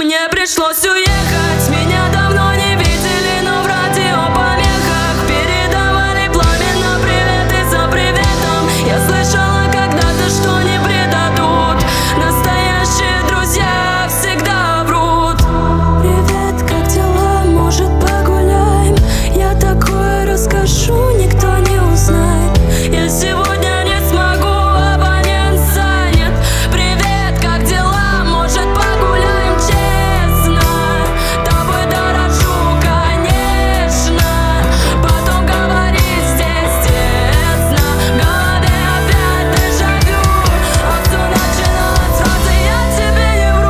Мне пришлось уехать, меня давно не видели, но в радиопомехах передавали пламенно приветы за приветом. Я слышала когда-то, что не предадут, настоящие друзья всегда врут. Привет, как дела, может погуляем? Я такое расскажу, никто не узнает. Я сегодня не смогу, абонент занят. Привет, как дела, может погуляем? Честно, тобой дорожу, конечно. Потом говорить здесь тесно. В голове опять дежавю, а все начиналось с фразы «я тебе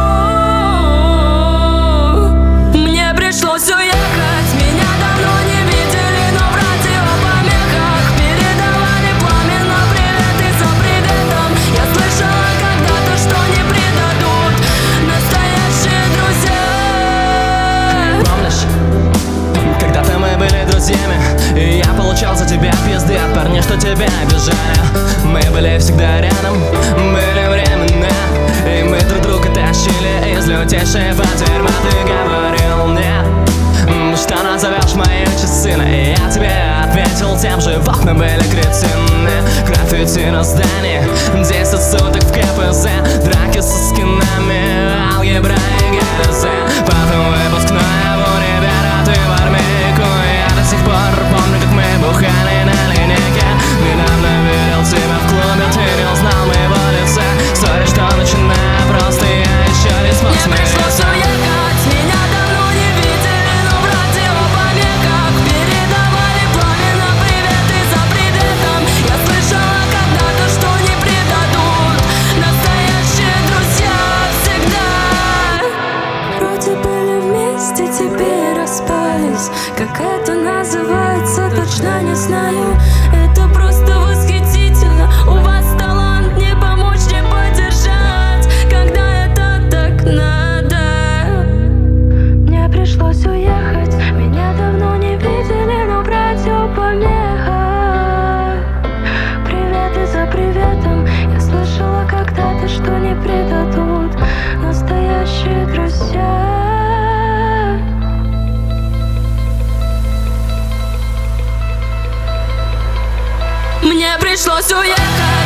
не вру». Мне пришлось уехать, меня давно не видели, но в радиопомехах передавали пламенно приветы за приветом. Я слышала когда-то, что не предадут, настоящие друзья. Помнишь, когда-то мы были друзьями, и я получал за тебя пизды от парней, что тебя обижали. Мы были всегда рядом, были временно, и мы друг друга тащили из лютейшего дерьма. Ты говорил мне, что назовешь мои часы, и я тебе ответил тем же: вот мы были кретины. Граффити на здании, 10 суток в КПЗ, драки со скинами, алгебра и ГДЗ. Потом выпускная в универ, а ты в армейку. Я до сих пор помню, как мы бухали на линейке. Недавно видел тебя в клубе, ты не узнал моего лица. Сори, что начинаю, просто я еще не смог Мне пришлось смириться. уехать, меня давно не видели, но в радиопомехах передавали пламенно приветы за приветом. Я слышала когда-то, что не предадут, настоящие друзья всегда. Вроде были вместе, теперь распались. Как это называется, точно не знаю. Это просто восхитительно. У вас талант не помочь, не поддержать, когда это так надо. Мне пришлось уехать, меня давно не видели, но в радиопомехах приветы за приветом. Я слышала когда-то, что не предадут, настоящие друзья. Мне пришлось уехать.